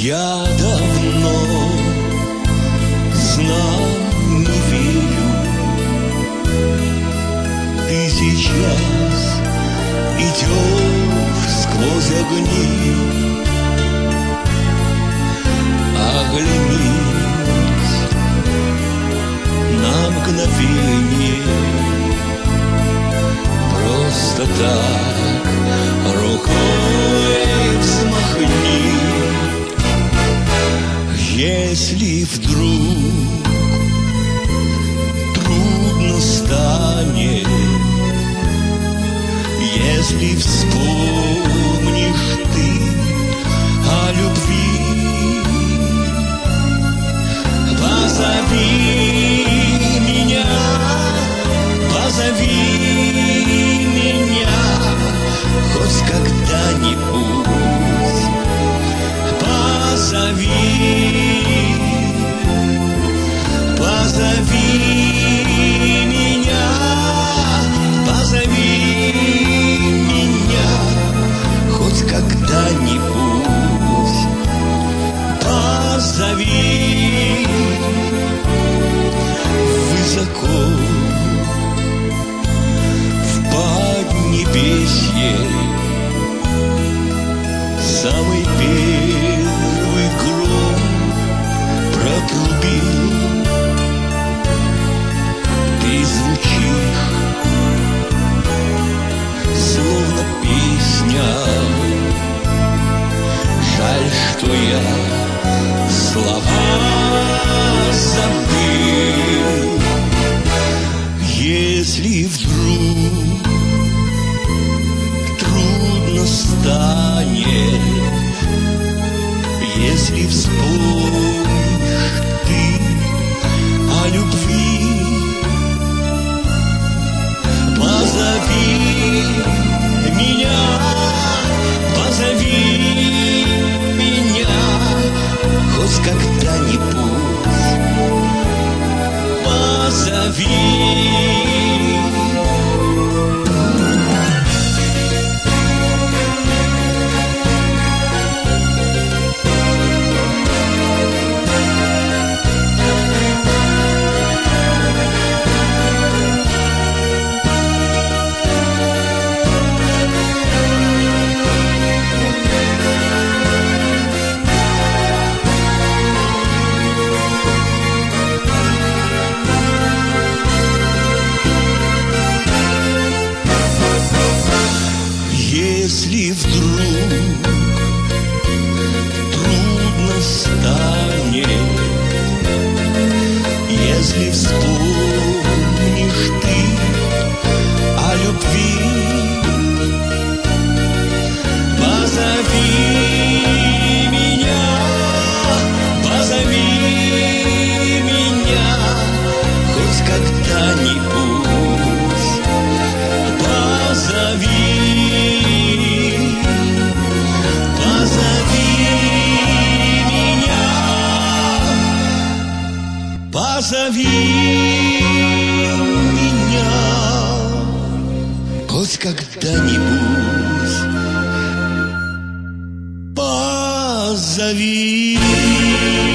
Я давно знал, не верю, ты сейчас идешь сквозь огни. Оглянись на мгновение, просто так рукой взмахни. Если вдруг трудно станет, если вспомнишь ты о любви, позови меня, позови меня хоть когда-нибудь, позови, позови меня, позови меня хоть когда-нибудь, позови. Высоко в поднебесье самый первый гром протрубил. Ты звучишь, словно песня. Жаль, что я слова забыл. Если вдруг трудно станет, если вспомнишь ты о любви, позови меня, позови меня хоть когда-нибудь, позови. Если вдруг трудно станет, если вспомнишь ты о любви, позови меня, позови меня хоть когда-нибудь, позови. Позови меня хоть когда-нибудь, позови.